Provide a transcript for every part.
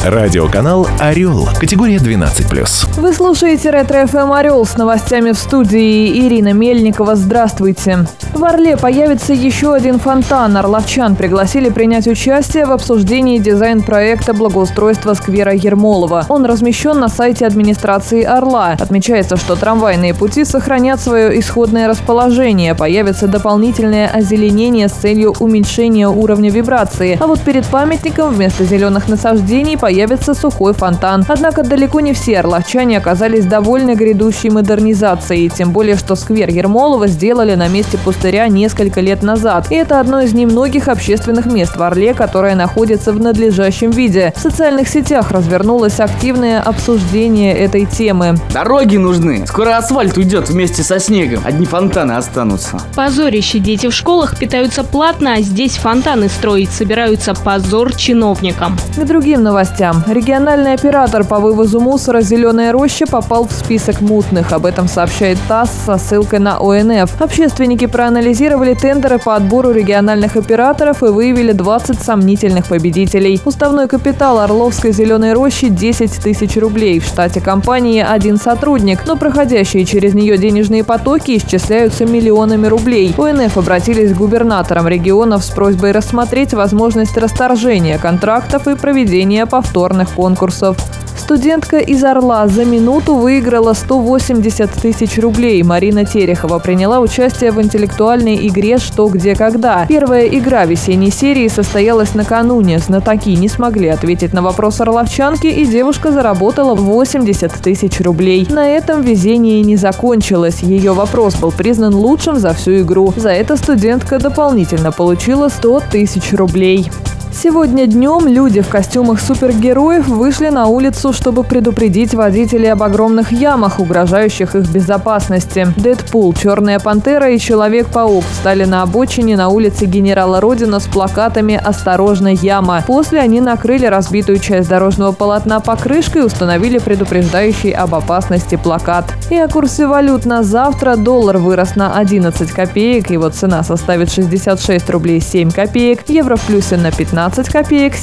Радиоканал «Орел». Категория 12+. Вы слушаете Ретро-ФМ «Орел» с новостями в студии. Ирина Мельникова. Здравствуйте. В Орле появится еще один фонтан. Орловчан пригласили принять участие в обсуждении дизайн-проекта благоустройства сквера Ермолова. Он размещен на сайте администрации Орла. Отмечается, что трамвайные пути сохранят свое исходное расположение. Появится дополнительное озеленение с целью уменьшения уровня вибрации. А вот перед памятником вместо зеленых насаждений появится сухой фонтан. Однако далеко не все орловчане оказались довольны грядущей модернизацией. Тем более, что сквер Ермолова сделали на месте пустыря несколько лет назад. И это одно из немногих общественных мест в Орле, которое находится в надлежащем виде. В социальных сетях развернулось активное обсуждение этой темы. Дороги нужны. Скоро асфальт уйдет вместе со снегом. Одни фонтаны останутся. Позорище. Дети в школах питаются платно, а здесь фонтаны строить собираются. Позор чиновникам. К другим новостям. Региональный оператор по вывозу мусора «Зеленая роща» попал в список мутных. Об этом сообщает ТАСС со ссылкой на ОНФ. Общественники проанализировали тендеры по отбору региональных операторов и выявили 20 сомнительных победителей. Уставной капитал Орловской «Зеленой рощи» 10 тысяч рублей. В штате компании один сотрудник, но проходящие через нее денежные потоки исчисляются миллионами рублей. ОНФ обратились к губернаторам регионов с просьбой рассмотреть возможность расторжения контрактов и проведения повторных конкурсов. Студентка из Орла за минуту выиграла 180 тысяч рублей. Марина Терехова приняла участие в интеллектуальной игре «Что, где, когда». Первая игра весенней серии состоялась накануне. Знатоки не смогли ответить на вопрос орловчанки, и девушка заработала 80 тысяч рублей. На этом везение не закончилось. Ее вопрос был признан лучшим за всю игру. За это студентка дополнительно получила 100 тысяч рублей. Сегодня днем люди в костюмах супергероев вышли на улицу, чтобы предупредить водителей об огромных ямах, угрожающих их безопасности. Дэдпул, Черная пантера и Человек-паук встали на обочине на улице Генерала Родина с плакатами «Осторожно, яма». После они накрыли разбитую часть дорожного полотна покрышкой и установили предупреждающий об опасности плакат. И о курсе валют на завтра. Доллар вырос на 11 копеек, его цена составит 66 рублей 7 копеек, евро в плюсе на 15 копеек,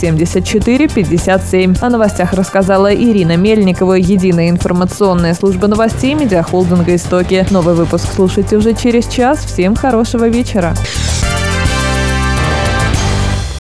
74,57. О новостях рассказала Ирина Мельникова. Единая информационная служба новостей медиахолдинга «Истоки». Новый выпуск слушайте уже через час. Всем хорошего вечера.